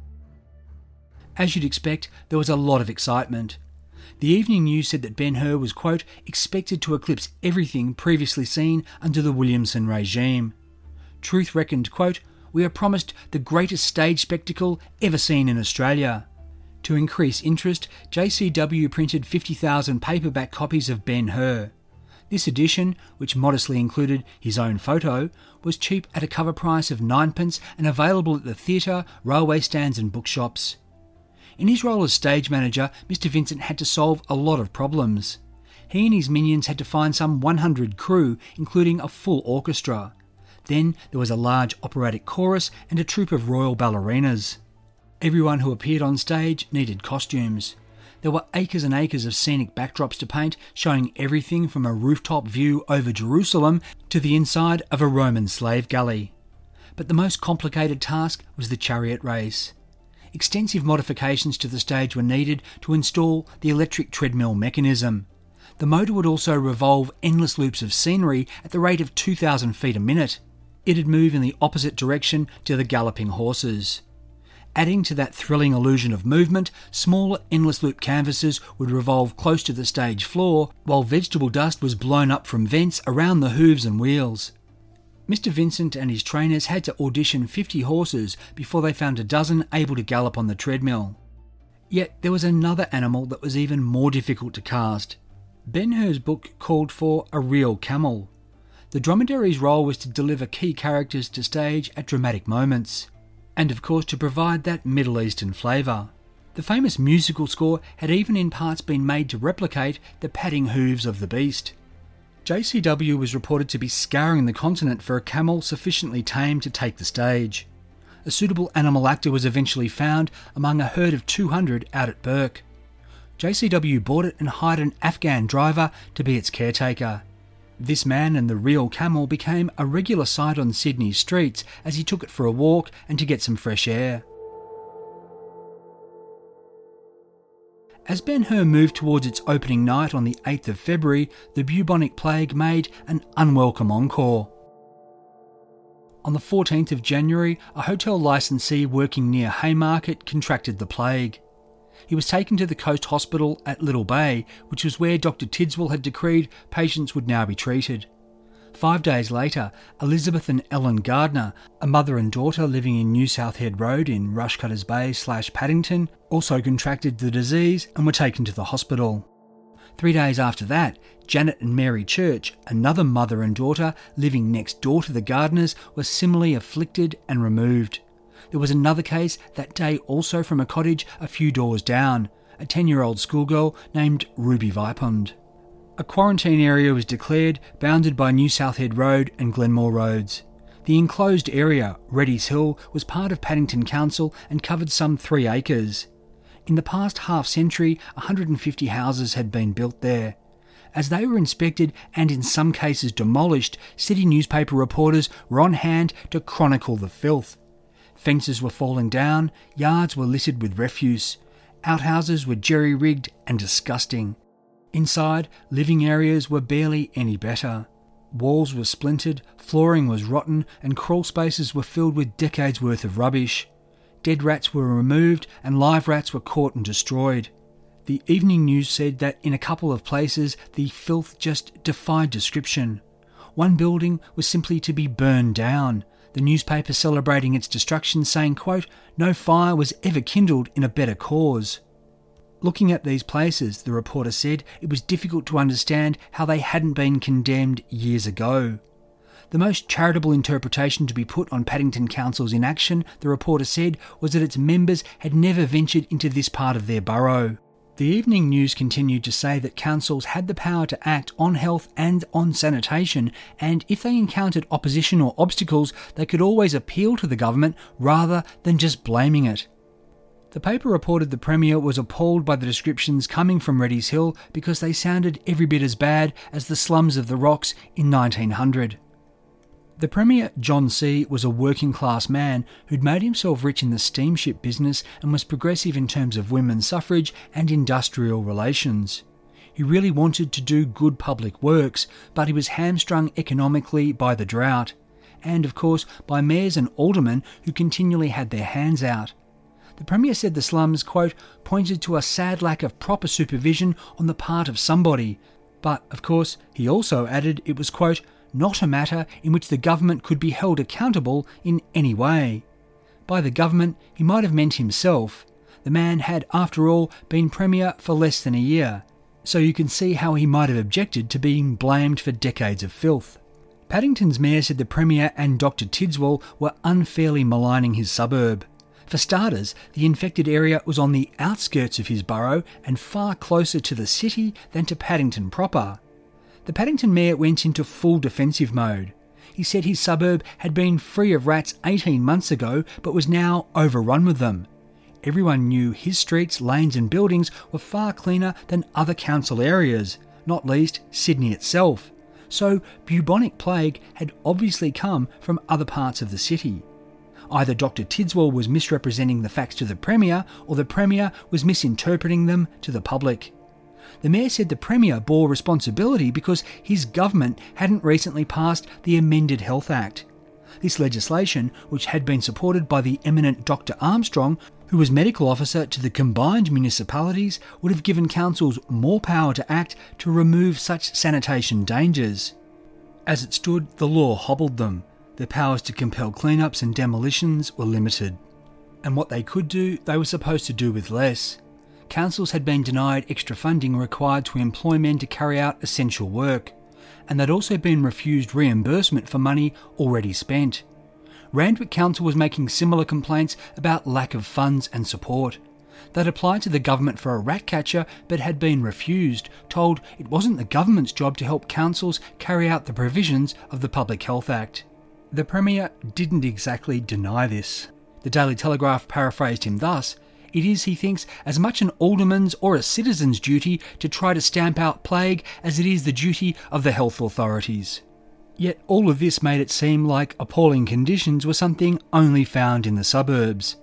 As you'd expect, there was a lot of excitement. The Evening News said that Ben-Hur was, quote, expected to eclipse everything previously seen under the Williamson regime. Truth reckoned, quote, we are promised the greatest stage spectacle ever seen in Australia. To increase interest, J C W printed fifty thousand paperback copies of Ben-Hur. This edition, which modestly included his own photo, was cheap at a cover price of ninepence and available at the theatre, railway stands and bookshops. In his role as stage manager, Mister Vincent had to solve a lot of problems. He and his minions had to find some one hundred crew, including a full orchestra. Then there was a large operatic chorus and a troupe of royal ballerinas. Everyone who appeared on stage needed costumes. There were acres and acres of scenic backdrops to paint, showing everything from a rooftop view over Jerusalem to the inside of a Roman slave galley. But the most complicated task was the chariot race. Extensive modifications to the stage were needed to install the electric treadmill mechanism. The motor would also revolve endless loops of scenery at the rate of two thousand feet a minute. It'd move in the opposite direction to the galloping horses. Adding to that thrilling illusion of movement, smaller endless loop canvases would revolve close to the stage floor, while vegetable dust was blown up from vents around the hooves and wheels. Mister Vincent and his trainers had to audition fifty horses before they found a dozen able to gallop on the treadmill. Yet there was another animal that was even more difficult to cast. Ben-Hur's book called for a real camel. The dromedary's role was to deliver key characters to stage at dramatic moments, and of course to provide that Middle Eastern flavour. The famous musical score had even in parts been made to replicate the padding hooves of the beast. J C W was reported to be scouring the continent for a camel sufficiently tame to take the stage. A suitable animal actor was eventually found among a herd of two hundred out at Burke. J C W bought it and hired an Afghan driver to be its caretaker. This man and the real camel became a regular sight on Sydney's streets as he took it for a walk and to get some fresh air. As Ben-Hur moved towards its opening night on the eighth of February, the bubonic plague made an unwelcome encore. On the fourteenth of January, a hotel licensee working near Haymarket contracted the plague. He was taken to the Coast Hospital at Little Bay, which was where Doctor Tidswell had decreed patients would now be treated. Five days later, Elizabeth and Ellen Gardner, a mother and daughter living in New South Head Road in Rushcutters Bay slash Paddington, also contracted the disease and were taken to the hospital. Three days after that, Janet and Mary Church, another mother and daughter living next door to the Gardners, were similarly afflicted and removed. There was another case that day also from a cottage a few doors down, a ten-year-old schoolgirl named Ruby Vipond. A quarantine area was declared, bounded by New South Head Road and Glenmore Roads. The enclosed area, Reddy's Hill, was part of Paddington Council and covered some three acres. In the past half-century, one hundred fifty houses had been built there. As they were inspected and in some cases demolished, city newspaper reporters were on hand to chronicle the filth. Fences were falling down, yards were littered with refuse, outhouses were jerry-rigged and disgusting. Inside, living areas were barely any better. Walls were splintered, flooring was rotten, and crawl spaces were filled with decades' worth of rubbish. Dead rats were removed and live rats were caught and destroyed. The Evening News said that in a couple of places the filth just defied description. One building was simply to be burned down, the newspaper celebrating its destruction saying, quote, "No fire was ever kindled in a better cause." Looking at these places, the reporter said, it was difficult to understand how they hadn't been condemned years ago. The most charitable interpretation to be put on Paddington Council's inaction, the reporter said, was that its members had never ventured into this part of their borough. The Evening News continued to say that councils had the power to act on health and on sanitation, and if they encountered opposition or obstacles, they could always appeal to the government rather than just blaming it. The paper reported the Premier was appalled by the descriptions coming from Reddy's Hill because they sounded every bit as bad as the slums of the Rocks in nineteen hundred. The Premier, John C., was a working-class man who'd made himself rich in the steamship business and was progressive in terms of women's suffrage and industrial relations. He really wanted to do good public works, but he was hamstrung economically by the drought, and of course by mayors and aldermen who continually had their hands out. The Premier said the slums, quote, pointed to a sad lack of proper supervision on the part of somebody, but, of course, he also added it was, quote, not a matter in which the government could be held accountable in any way. By the government, he might have meant himself. The man had, after all, been Premier for less than a year. So you can see how he might have objected to being blamed for decades of filth. Paddington's mayor said the Premier and Doctor Tidswell were unfairly maligning his suburb. For starters, the infected area was on the outskirts of his borough and far closer to the city than to Paddington proper. The Paddington mayor went into full defensive mode. He said his suburb had been free of rats eighteen months ago but was now overrun with them. Everyone knew his streets, lanes and buildings were far cleaner than other council areas, not least Sydney itself. So bubonic plague had obviously come from other parts of the city. Either Doctor Tidswell was misrepresenting the facts to the Premier, or the Premier was misinterpreting them to the public. The Mayor said the Premier bore responsibility because his government hadn't recently passed the amended Health Act. This legislation, which had been supported by the eminent Doctor Armstrong, who was medical officer to the combined municipalities, would have given councils more power to act to remove such sanitation dangers. As it stood, the law hobbled them. Their powers to compel cleanups and demolitions were limited. And what they could do, they were supposed to do with less. Councils had been denied extra funding required to employ men to carry out essential work, and they'd also been refused reimbursement for money already spent. Randwick Council was making similar complaints about lack of funds and support. They'd applied to the government for a rat catcher but had been refused, told it wasn't the government's job to help councils carry out the provisions of the Public Health Act. The Premier didn't exactly deny this. The Daily Telegraph paraphrased him thus: "It is, he thinks, as much an alderman's or a citizen's duty to try to stamp out plague as it is the duty of the health authorities." Yet all of this made it seem like appalling conditions were something only found in the suburbs.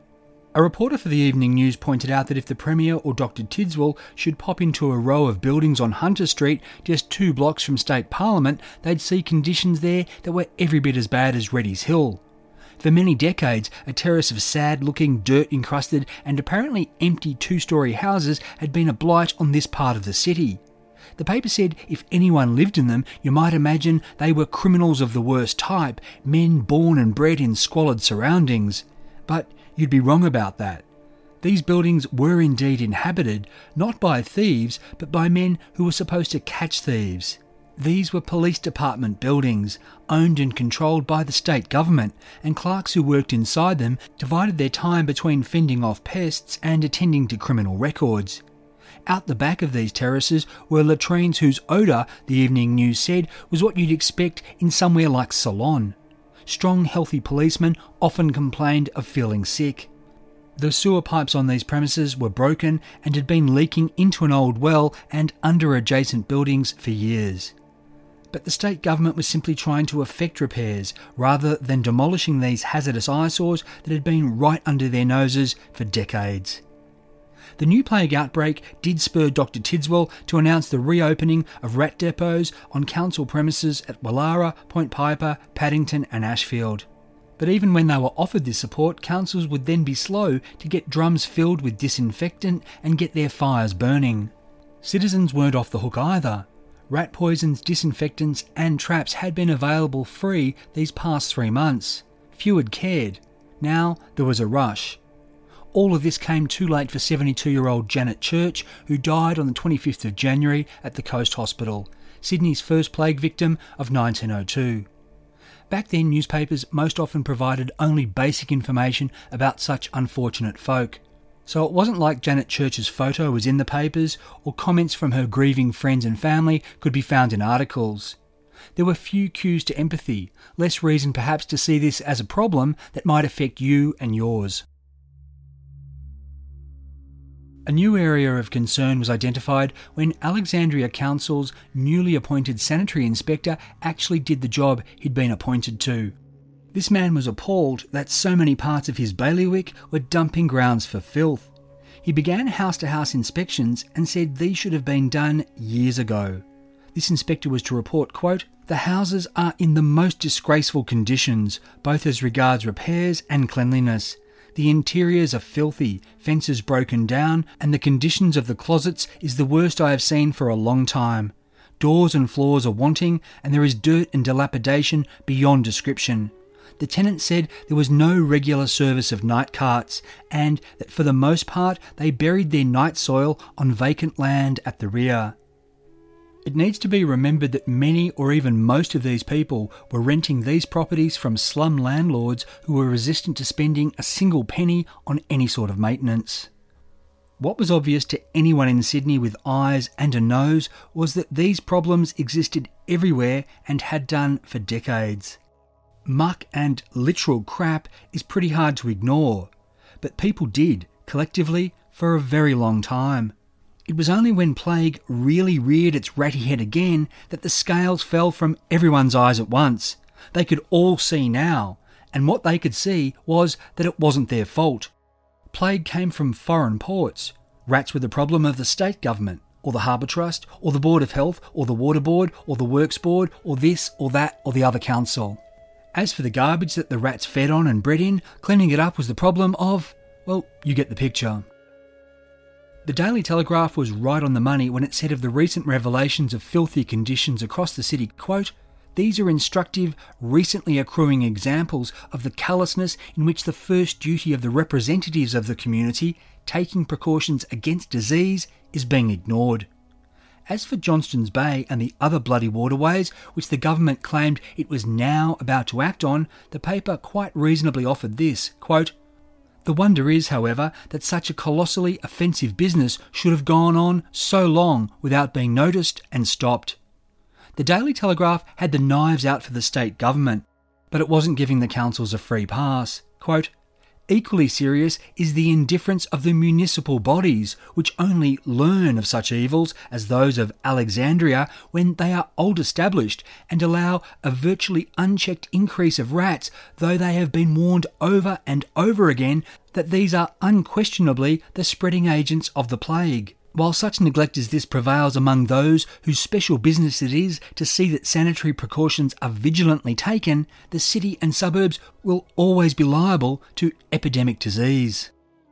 A reporter for the Evening News pointed out that if the Premier or Doctor Tidswell should pop into a row of buildings on Hunter Street, just two blocks from State Parliament, they'd see conditions there that were every bit as bad as Reddy's Hill. For many decades, a terrace of sad-looking, dirt-encrusted and apparently empty two-storey houses had been a blight on this part of the city. The paper said if anyone lived in them, you might imagine they were criminals of the worst type, men born and bred in squalid surroundings. But you'd be wrong about that. These buildings were indeed inhabited, not by thieves, but by men who were supposed to catch thieves. These were police department buildings, owned and controlled by the state government, and clerks who worked inside them divided their time between fending off pests and attending to criminal records. Out the back of these terraces were latrines whose odour, the Evening News said, was what you'd expect in somewhere like Ceylon. Strong, healthy policemen often complained of feeling sick. The sewer pipes on these premises were broken and had been leaking into an old well and under adjacent buildings for years. But the state government was simply trying to effect repairs rather than demolishing these hazardous eyesores that had been right under their noses for decades. The new plague outbreak did spur Doctor Tidswell to announce the reopening of rat depots on council premises at Wallara, Point Piper, Paddington and Ashfield. But even when they were offered this support, councils would then be slow to get drums filled with disinfectant and get their fires burning. Citizens weren't off the hook either. Rat poisons, disinfectants and traps had been available free these past three months. Few had cared. Now there was a rush. All of this came too late for seventy-two-year-old Janet Church, who died on the twenty-fifth of January at the Coast Hospital, Sydney's first plague victim of nineteen oh two. Back then, newspapers most often provided only basic information about such unfortunate folk. So it wasn't like Janet Church's photo was in the papers, or comments from her grieving friends and family could be found in articles. There were few cues to empathy, less reason perhaps to see this as a problem that might affect you and yours. A new area of concern was identified when Alexandria Council's newly appointed sanitary inspector actually did the job he'd been appointed to. This man was appalled that so many parts of his bailiwick were dumping grounds for filth. He began house-to-house inspections and said these should have been done years ago. This inspector was to report, quote, "The houses are in the most disgraceful conditions, both as regards repairs and cleanliness. The interiors are filthy, fences broken down, and the conditions of the closets is the worst I have seen for a long time. Doors and floors are wanting, and there is dirt and dilapidation beyond description. the tenant said there was no regular service of night carts and that for the most part they buried their night soil on vacant land at the rear. It needs to be remembered that many or even most of these people were renting these properties from slum landlords who were resistant to spending a single penny on any sort of maintenance. What was obvious to anyone in Sydney with eyes and a nose was that these problems existed everywhere and had done for decades. Muck and literal crap is pretty hard to ignore, but people did, collectively, for a very long time. It was only when plague really reared its ratty head again that the scales fell from everyone's eyes at once. They could all see now, and what they could see was that it wasn't their fault. Plague came from foreign ports. Rats were the problem of the state government, or the Harbour Trust, or the Board of Health, or the Water Board, or the Works Board, or this, or that, or the other council. As for the garbage that the rats fed on and bred in, cleaning it up was the problem of, well, you get the picture. The Daily Telegraph was right on the money when it said of the recent revelations of filthy conditions across the city, quote, "These are instructive, recently accruing examples of the callousness in which the first duty of the representatives of the community, taking precautions against disease, is being ignored." As for Johnstons Bay and the other bloody waterways, which the government claimed it was now about to act on, the paper quite reasonably offered this, quote, "The wonder is, however, that such a colossally offensive business should have gone on so long without being noticed and stopped." The Daily Telegraph had the knives out for the state government, but it wasn't giving the councils a free pass. Quote, "Equally serious is the indifference of the municipal bodies, which only learn of such evils as those of Alexandria when they are old established and allow a virtually unchecked increase of rats, though they have been warned over and over again that these are unquestionably the spreading agents of the plague. While such neglect as this prevails among those whose special business it is to see that sanitary precautions are vigilantly taken, the city and suburbs will always be liable to epidemic disease."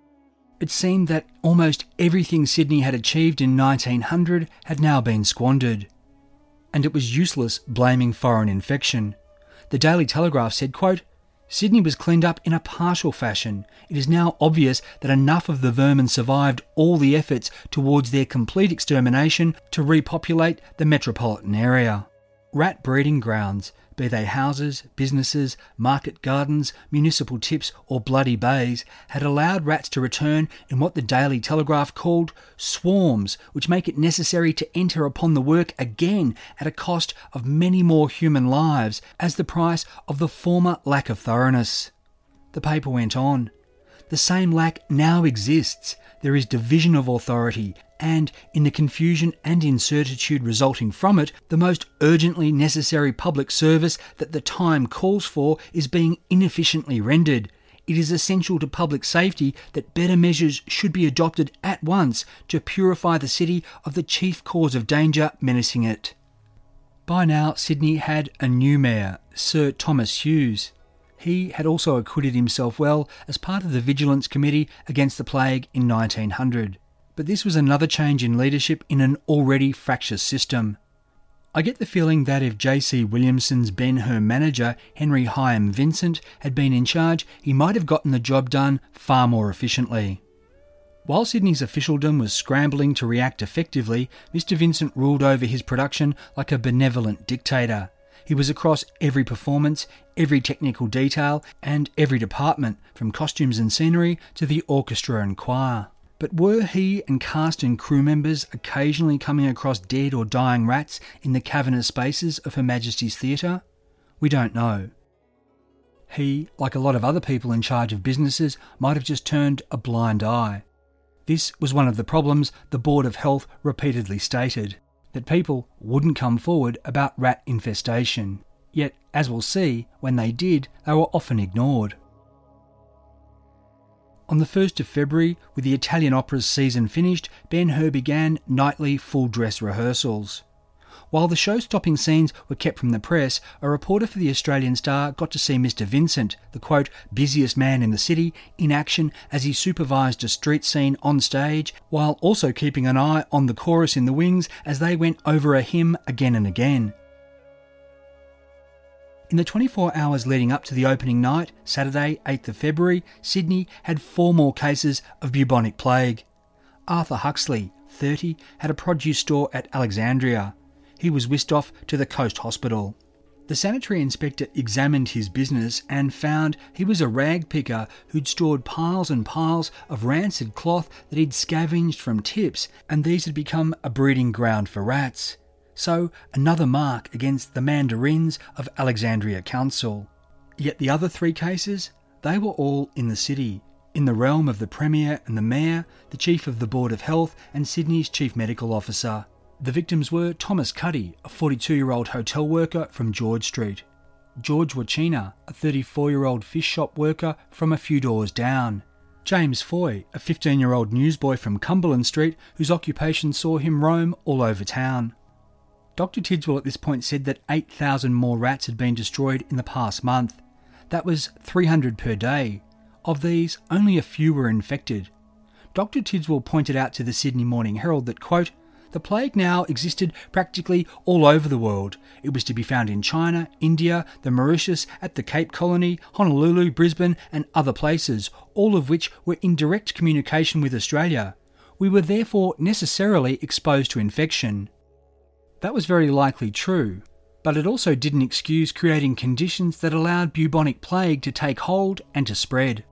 It seemed that almost everything Sydney had achieved in nineteen hundred had now been squandered. And it was useless blaming foreign infection. The Daily Telegraph said, quote, "Sydney was cleaned up in a partial fashion. It is now obvious that enough of the vermin survived all the efforts towards their complete extermination to repopulate the metropolitan area. Rat breeding grounds, be they houses, businesses, market gardens, municipal tips or bloody bays, had allowed rats to return in what the Daily Telegraph called swarms, which make it necessary to enter upon the work again at a cost of many more human lives as the price of the former lack of thoroughness." The paper went on. "The same lack now exists. There is division of authority, and, in the confusion and incertitude resulting from it, the most urgently necessary public service that the time calls for is being inefficiently rendered. It is essential to public safety that better measures should be adopted at once to purify the city of the chief cause of danger menacing it." By now, Sydney had a new mayor, Sir Thomas Hughes. He had also acquitted himself well as part of the Vigilance Committee against the plague in nineteen hundred. But this was another change in leadership in an already fractious system. I get the feeling that if J C Williamson's Ben-Hur manager, Henry Hyam Vincent, had been in charge, he might have gotten the job done far more efficiently. While Sydney's officialdom was scrambling to react effectively, Mister Vincent ruled over his production like a benevolent dictator. He was across every performance, every technical detail, and every department, from costumes and scenery to the orchestra and choir. But were he and cast and crew members occasionally coming across dead or dying rats in the cavernous spaces of Her Majesty's Theatre? We don't know. He, like a lot of other people in charge of businesses, might have just turned a blind eye. This was one of the problems the Board of Health repeatedly stated, that people wouldn't come forward about rat infestation. Yet, as we'll see, when they did, they were often ignored. On the first of February, with the Italian Opera's season finished, Ben-Hur began nightly full-dress rehearsals. While the show-stopping scenes were kept from the press, a reporter for the Australian Star got to see Mister Vincent, the quote, busiest man in the city, in action as he supervised a street scene on stage, while also keeping an eye on the chorus in the wings as they went over a hymn again and again. In the twenty-four hours leading up to the opening night, Saturday, eighth of February, Sydney had four more cases of bubonic plague. Arthur Huxley, thirty, had a produce store at Alexandria. He was whisked off to the Coast Hospital. The sanitary inspector examined his business and found he was a rag picker who'd stored piles and piles of rancid cloth that he'd scavenged from tips, and these had become a breeding ground for rats. So, another mark against the mandarins of Alexandria Council. Yet the other three cases, they were all in the city, in the realm of the Premier and the Mayor, the Chief of the Board of Health and Sydney's Chief Medical Officer. The victims were Thomas Cuddy, a forty-two-year-old hotel worker from George Street, George Wachina, a thirty-four-year-old fish shop worker from a few doors down, James Foy, a fifteen-year-old newsboy from Cumberland Street whose occupation saw him roam all over town. Doctor Tidswell at this point said that eight thousand more rats had been destroyed in the past month. That was three hundred per day. Of these, only a few were infected. Doctor Tidswell pointed out to the Sydney Morning Herald that, quote, the plague now existed practically all over the world. It was to be found in China, India, the Mauritius, at the Cape Colony, Honolulu, Brisbane and other places, all of which were in direct communication with Australia. We were therefore necessarily exposed to infection. That was very likely true, but it also didn't excuse creating conditions that allowed bubonic plague to take hold and to spread.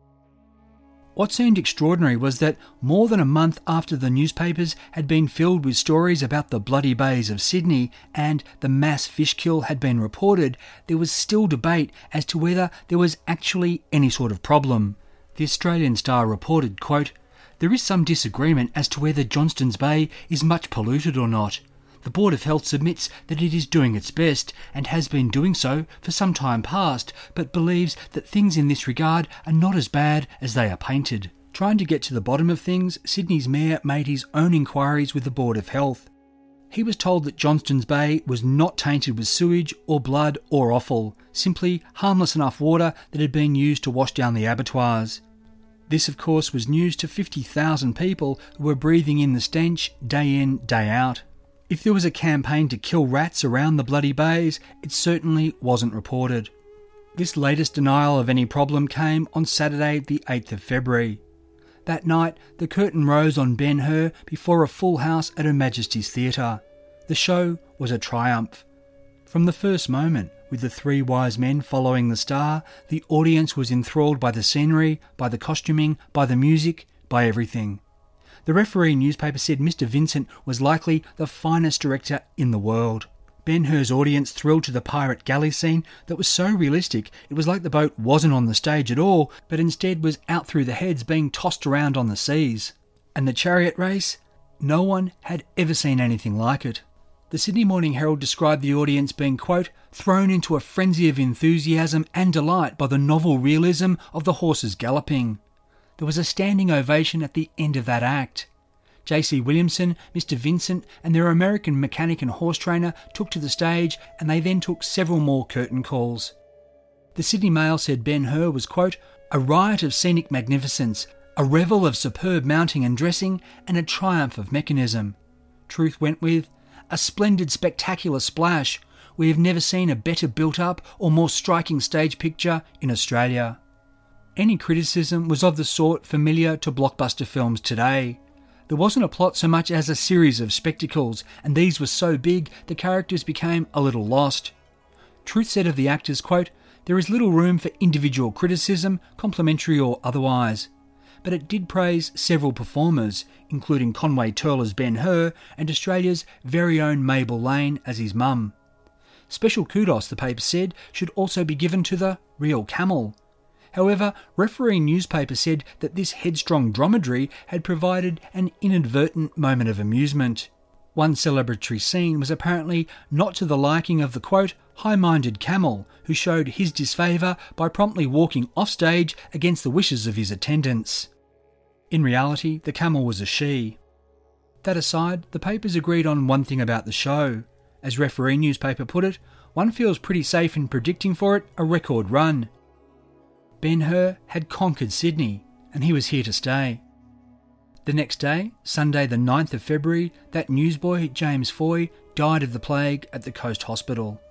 What seemed extraordinary was that more than a month after the newspapers had been filled with stories about the bloody bays of Sydney and the mass fish kill had been reported, there was still debate as to whether there was actually any sort of problem. The Australian Star reported, quote, there is some disagreement as to whether Johnstone's Bay is much polluted or not. The Board of Health submits that it is doing its best and has been doing so for some time past, but believes that things in this regard are not as bad as they are painted. Trying to get to the bottom of things, Sydney's mayor made his own inquiries with the Board of Health. He was told that Johnstone's Bay was not tainted with sewage or blood or offal, simply harmless enough water that had been used to wash down the abattoirs. This, of course, was news to fifty thousand people who were breathing in the stench day in, day out. If there was a campaign to kill rats around the bloody bays, it certainly wasn't reported. This latest denial of any problem came on Saturday the eighth of February. That night, the curtain rose on Ben-Hur before a full house at Her Majesty's Theatre. The show was a triumph. From the first moment, with the three wise men following the star, the audience was enthralled by the scenery, by the costuming, by the music, by everything. The referee newspaper said Mister Vincent was likely the finest director in the world. Ben-Hur's audience thrilled to the pirate galley scene that was so realistic it was like the boat wasn't on the stage at all, but instead was out through the heads being tossed around on the seas. And the chariot race? No one had ever seen anything like it. The Sydney Morning Herald described the audience being, quote, thrown into a frenzy of enthusiasm and delight by the novel realism of the horses galloping. There was a standing ovation at the end of that act. J C Williamson, Mister Vincent and their American mechanic and horse trainer took to the stage, and they then took several more curtain calls. The Sydney Mail said Ben-Hur was, quote, a riot of scenic magnificence, a revel of superb mounting and dressing, and a triumph of mechanism. Truth went with, a splendid spectacular splash. We have never seen a better built-up or more striking stage picture in Australia. Any criticism was of the sort familiar to blockbuster films today. There wasn't a plot so much as a series of spectacles, and these were so big the characters became a little lost. Truth said of the actors, quote, there is little room for individual criticism, complimentary or otherwise. But it did praise several performers, including Conway Turler's Ben-Hur and Australia's very own Mabel Lane as his mum. Special kudos, the paper said, should also be given to the real camel. However, referee newspaper said that this headstrong dromedary had provided an inadvertent moment of amusement. One celebratory scene was apparently not to the liking of the, quote, high-minded camel, who showed his disfavour by promptly walking off stage against the wishes of his attendants. In reality, the camel was a she. That aside, the papers agreed on one thing about the show. As referee newspaper put it, one feels pretty safe in predicting for it a record run. Ben-Hur had conquered Sydney, and he was here to stay. The next day, Sunday the ninth of February, that newsboy, James Foy, died of the plague at the Coast Hospital.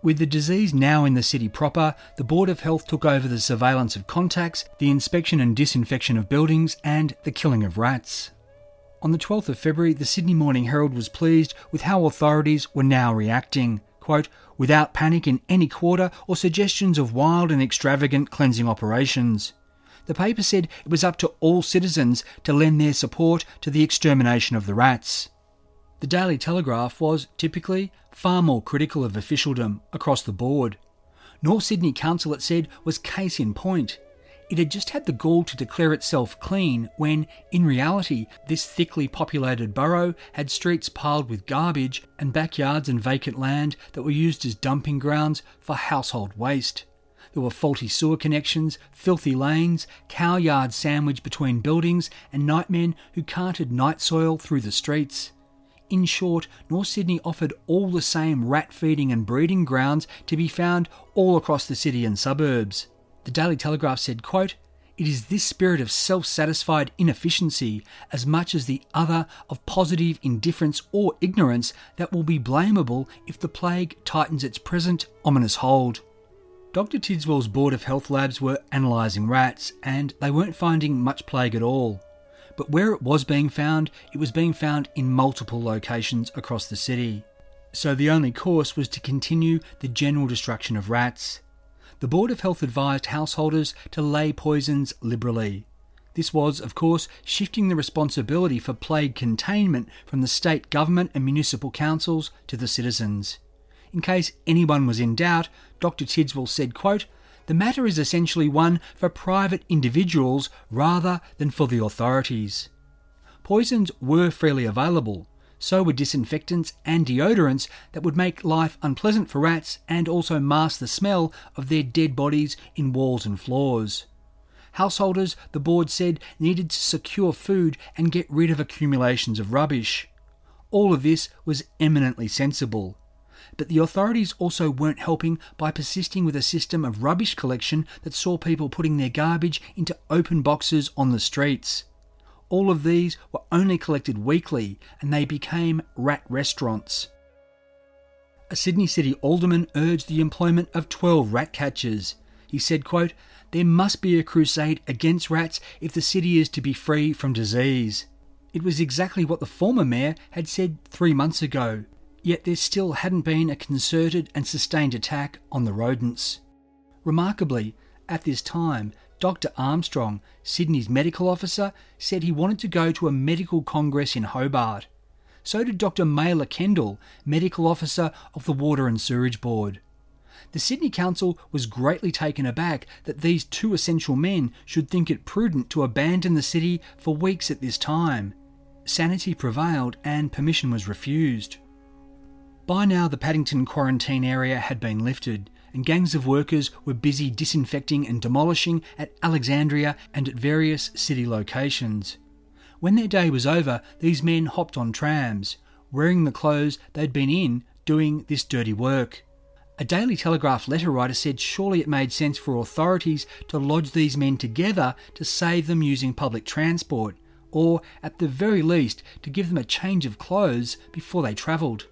With the disease now in the city proper, the Board of Health took over the surveillance of contacts, the inspection and disinfection of buildings, and the killing of rats. On the twelfth of February, the Sydney Morning Herald was pleased with how authorities were now reacting, quote, without panic in any quarter or suggestions of wild and extravagant cleansing operations. The paper said it was up to all citizens to lend their support to the extermination of the rats. The Daily Telegraph was, typically, far more critical of officialdom across the board. North Sydney Council, it said, was case in point. It had just had the gall to declare itself clean when, in reality, this thickly populated borough had streets piled with garbage and backyards and vacant land that were used as dumping grounds for household waste. There were faulty sewer connections, filthy lanes, cow yards sandwiched between buildings, and nightmen who carted night soil through the streets. In short, North Sydney offered all the same rat feeding and breeding grounds to be found all across the city and suburbs. The Daily Telegraph said, quote, it is this spirit of self-satisfied inefficiency as much as the other of positive indifference or ignorance that will be blameable if the plague tightens its present ominous hold. Doctor Tidswell's Board of Health labs were analysing rats, and they weren't finding much plague at all. But where it was being found, it was being found in multiple locations across the city. So the only course was to continue the general destruction of rats. The Board of Health advised householders to lay poisons liberally. This was, of course, shifting the responsibility for plague containment from the state government and municipal councils to the citizens. In case anyone was in doubt, Doctor Tidswell said, quote, the matter is essentially one for private individuals rather than for the authorities. Poisons were freely available, so were disinfectants and deodorants that would make life unpleasant for rats and also mask the smell of their dead bodies in walls and floors. Householders, the board said, needed to secure food and get rid of accumulations of rubbish. All of this was eminently sensible. But the authorities also weren't helping by persisting with a system of rubbish collection that saw people putting their garbage into open boxes on the streets. All of these were only collected weekly, and they became rat restaurants. A Sydney City alderman urged the employment of twelve rat catchers. He said, quote, there must be a crusade against rats if the city is to be free from disease. It was exactly what the former mayor had said three months ago. Yet there still hadn't been a concerted and sustained attack on the rodents. Remarkably, at this time, Doctor Armstrong, Sydney's medical officer, said he wanted to go to a medical congress in Hobart. So did Doctor Mailer Kendall, medical officer of the Water and Sewerage Board. The Sydney Council was greatly taken aback that these two essential men should think it prudent to abandon the city for weeks at this time. Sanity prevailed and permission was refused. By now, the Paddington quarantine area had been lifted, and gangs of workers were busy disinfecting and demolishing at Alexandria and at various city locations. When their day was over, these men hopped on trams, wearing the clothes they'd been in doing this dirty work. A Daily Telegraph letter writer said surely it made sense for authorities to lodge these men together to save them using public transport, or, at the very least, to give them a change of clothes before they travelled.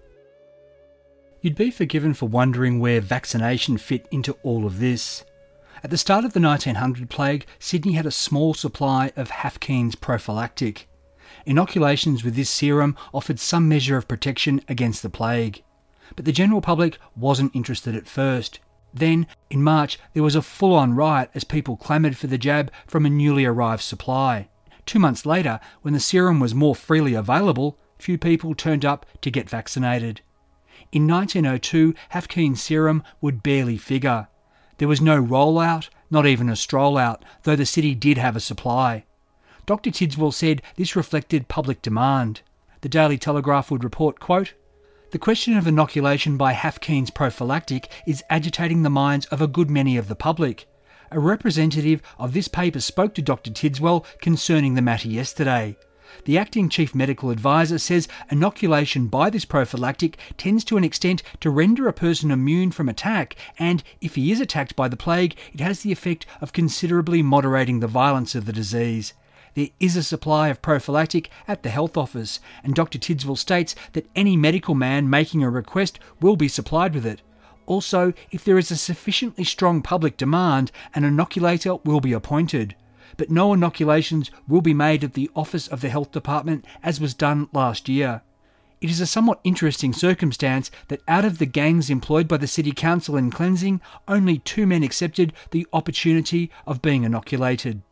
You'd be forgiven for wondering where vaccination fit into all of this. At the start of the nineteen hundred plague, Sydney had a small supply of Hafkeen's prophylactic. Inoculations with this serum offered some measure of protection against the plague. But the general public wasn't interested at first. Then, in March, there was a full-on riot as people clamoured for the jab from a newly arrived supply. Two months later, when the serum was more freely available, few people turned up to get vaccinated. In nineteen oh two, Hafkeen serum would barely figure. There was no rollout, not even a stroll-out, though the city did have a supply. Doctor Tidswell said this reflected public demand. The Daily Telegraph would report, quote, the question of inoculation by Hafkeen's prophylactic is agitating the minds of a good many of the public. A representative of this paper spoke to Doctor Tidswell concerning the matter yesterday. The acting chief medical advisor says inoculation by this prophylactic tends to an extent to render a person immune from attack, and if he is attacked by the plague, it has the effect of considerably moderating the violence of the disease. There is a supply of prophylactic at the health office, and Doctor Tidswell states that any medical man making a request will be supplied with it. also if there is a sufficiently strong public demand, an inoculator will be appointed. But no inoculations will be made at the Office of the Health Department as was done last year. It is a somewhat interesting circumstance that out of the gangs employed by the City Council in cleansing, only two men accepted the opportunity of being inoculated.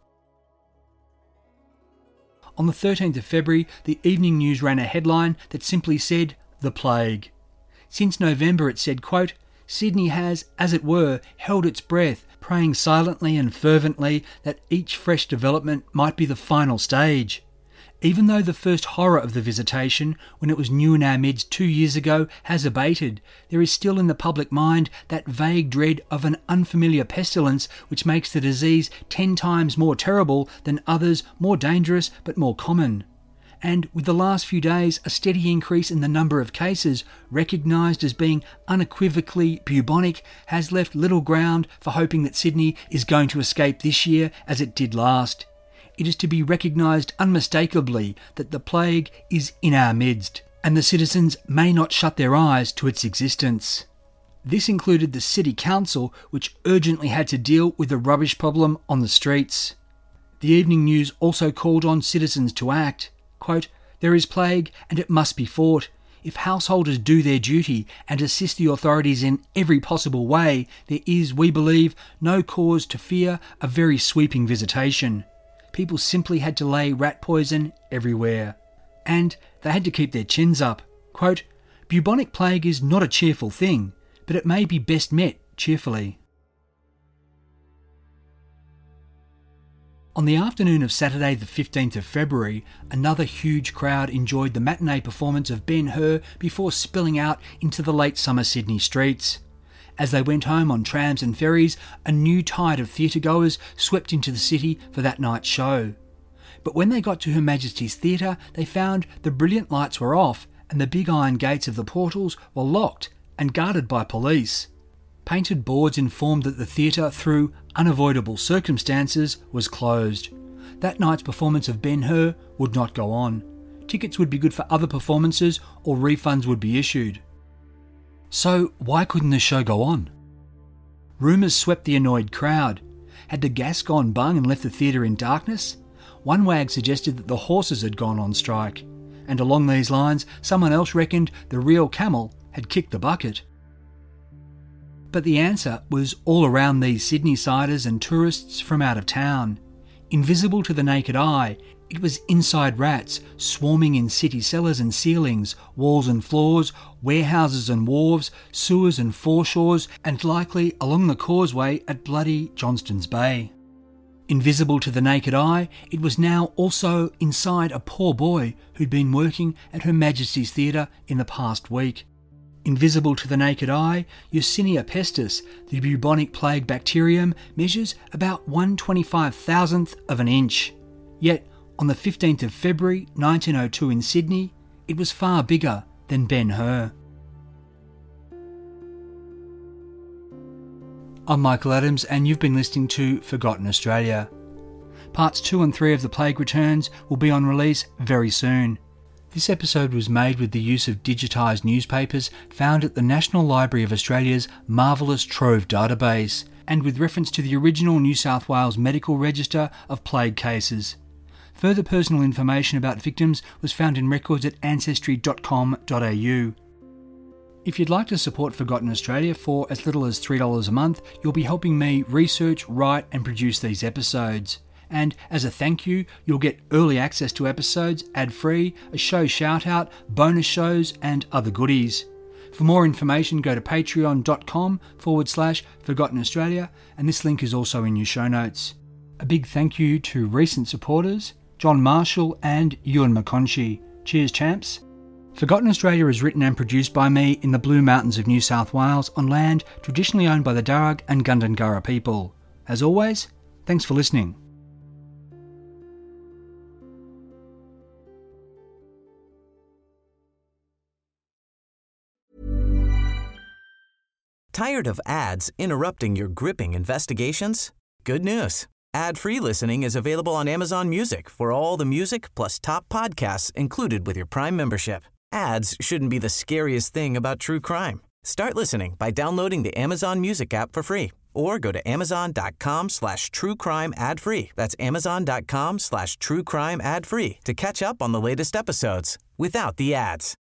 On the thirteenth of February, the Evening News ran a headline that simply said, "The Plague." Since November, it said, quote, "Sydney has, as it were, held its breath, praying silently and fervently that each fresh development might be the final stage." Even though the first horror of the visitation, when it was new in our midst two years ago, has abated, there is still in the public mind that vague dread of an unfamiliar pestilence which makes the disease ten times more terrible than others more dangerous but more common. And with the last few days, a steady increase in the number of cases recognised as being unequivocally bubonic has left little ground for hoping that Sydney is going to escape this year as it did last. It is to be recognised unmistakably that the plague is in our midst, and the citizens may not shut their eyes to its existence. This included the City Council, which urgently had to deal with the rubbish problem on the streets. The Evening News also called on citizens to act. Quote, "There is plague and it must be fought. If householders do their duty and assist the authorities in every possible way, there is, we believe, no cause to fear a very sweeping visitation. People simply had to lay rat poison everywhere. And they had to keep their chins up. Quote, bubonic plague is not a cheerful thing, but it may be best met cheerfully." On the afternoon of Saturday the fifteenth of February, another huge crowd enjoyed the matinee performance of Ben-Hur before spilling out into the late summer Sydney streets. As they went home on trams and ferries, a new tide of theatregoers swept into the city for that night's show. But when they got to Her Majesty's Theatre, they found the brilliant lights were off and the big iron gates of the portals were locked and guarded by police. Painted boards informed that the theatre, through unavoidable circumstances, was closed. That night's performance of Ben-Hur would not go on. Tickets would be good for other performances or refunds would be issued. So why couldn't the show go on? Rumours swept the annoyed crowd. Had the gas gone bung and left the theatre in darkness? One wag suggested that the horses had gone on strike. And along these lines, someone else reckoned the real camel had kicked the bucket. But the answer was all around these Sydney-siders and tourists from out of town. Invisible to the naked eye, it was inside rats swarming in city cellars and ceilings, walls and floors, warehouses and wharves, sewers and foreshores, and likely along the causeway at bloody Johnstone's Bay. Invisible to the naked eye, it was now also inside a poor boy who'd been working at Her Majesty's Theatre in the past week. Invisible to the naked eye, Yersinia pestis, the bubonic plague bacterium, measures about one twenty-five thousandth of an inch. Yet, on the fifteenth of February nineteen oh two in Sydney, it was far bigger than Ben-Hur. I'm Michael Adams and you've been listening to Forgotten Australia. Parts two and three of The Plague Returns will be on release very soon. This episode was made with the use of digitised newspapers found at the National Library of Australia's marvellous Trove database, and with reference to the original New South Wales Medical Register of plague cases. Further personal information about victims was found in records at ancestry dot com dot a u. If you'd like to support Forgotten Australia for as little as three dollars a month, you'll be helping me research, write and produce these episodes. And as a thank you, you'll get early access to episodes, ad-free, a show shout-out, bonus shows and other goodies. For more information, go to patreon.com forward slash Forgotten Australia, and this link is also in your show notes. A big thank you to recent supporters, John Marshall and Ewan McConchie. Cheers, champs. Forgotten Australia is written and produced by me in the Blue Mountains of New South Wales on land traditionally owned by the Darug and Gundungurra people. As always, thanks for listening. Tired of ads interrupting your gripping investigations? Good news. Ad-free listening is available on Amazon Music for all the music plus top podcasts included with your Prime membership. Ads shouldn't be the scariest thing about true crime. Start listening by downloading the Amazon Music app for free or go to amazon.com slash true crime ad free. That's amazon.com slash true crime ad free to catch up on the latest episodes without the ads.